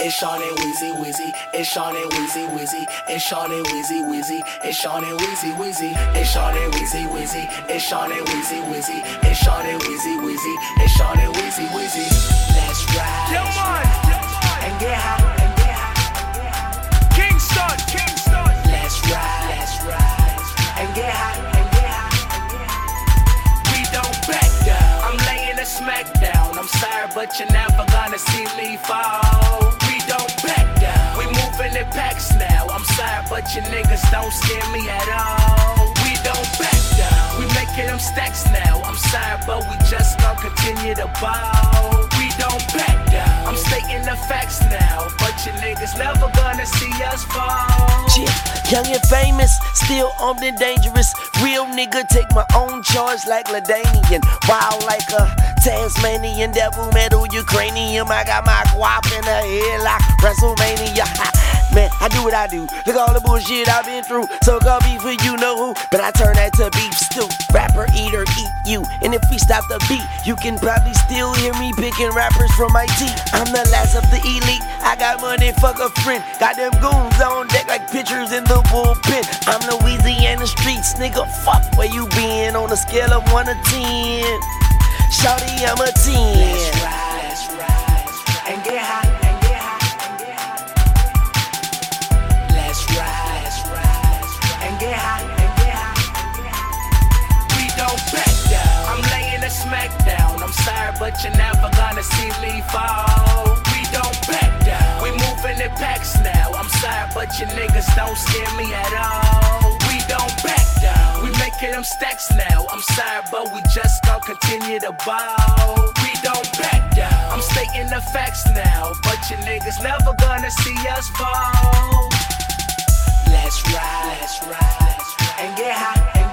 It's Sean and Weezy Weezy. It's Sean and Weezy Weezy. It's Sean and Weezy Weezy. It's Sean and Weezy Weezy. It's Sean and Weezy Weezy. It's Sean and Weezy Weezy. It's Sean and Weezy Weezy. It's Sean and Weezy Weezy. Let's ride and get high. Kingston. Let's ride and get high. We don't back down. I'm laying a smack down. I'm sorry, but you're never gonna see me fall. We don't back down. We moving in packs now. I'm sorry, but you niggas don't scare me at all. We don't back down. We making them stacks now. I'm sorry, but we just gon' continue to ball. We don't back down. I'm stating the facts now, but you niggas never gonna see us fall. Yeah, young and famous, still armed and dangerous. Real nigga, take my own charge like Ladanian. Wild like a Tasmanian, devil metal Ukrainian. I got my guap in the head like WrestleMania. Man, I do what I do. Look all the bullshit I've been through. So call beef for you know who, but I turn that to beef stew. Rapper, eater, eat you. And if we stop the beat, you can probably still hear me picking rappers from my teeth. I'm the last of the elite. I got money, fuck a friend. Got them goons on deck like pitchers in the bullpen. I'm Louisiana streets, nigga. Fuck where you been on a scale of 1 to 10. Shawty, I'm a 10. Let's ride and get high. Let's ride and get high. We don't back down. I'm laying a smack down. I'm sorry, but you're never gonna see me fall. We don't back down. We moving in packs now. I'm sorry, but you niggas don't scare me at all. We don't back down. We making them stacks now. I'm sorry, but we just gon' continue to ball. We don't back down. I'm stating the facts now, but you niggas never gonna see us fall. Let's ride and get high.